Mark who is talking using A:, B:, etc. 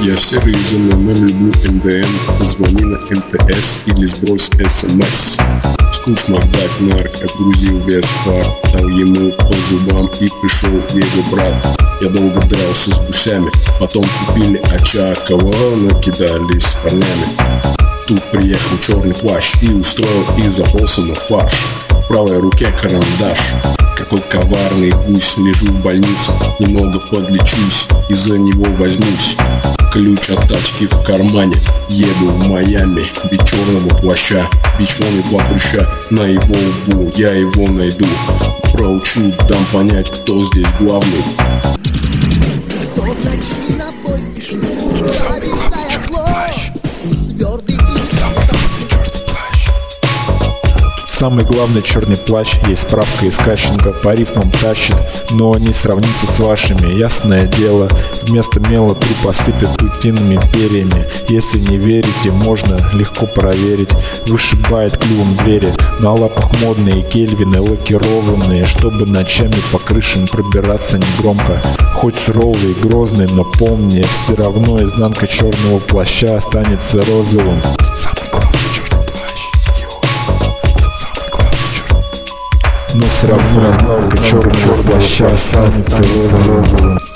A: Я серый из МММ, люблю МДМ. Позвони на МТС или сбрось СМС. Скучно дать нарк, отгрузил вес пар, дал ему по зубам и пришел его брат. Я долго дрался с гусями, потом купили Очакова, накидались с парнями. Тут приехал черный плащ и устроил из Апоссума фарш. В правой руке карандаш. Какой коварный гусь, лежу в больнице, немного подлечусь, и за него возьмусь. Ключ от тачки в кармане, еду в Майами, без черного плаща, бичом и два прыща на его лбу, я его найду, проучу, дам понять, кто здесь главный.
B: Самый главный черный плащ, есть справка из кастинга, по рифмам тащит, но не сравнится с вашими, ясное дело. Вместо мела труп осыпят утиными перьями. Если не верите, можно легко проверить. Вышибает клювом двери, на лапах модные кельвины лакированные, чтобы ночами по крышам пробираться негромко. Хоть суровый и грозный, но помни, все равно изнанка черного плаща останется розовым. Но все равно черного плаща останется розовым.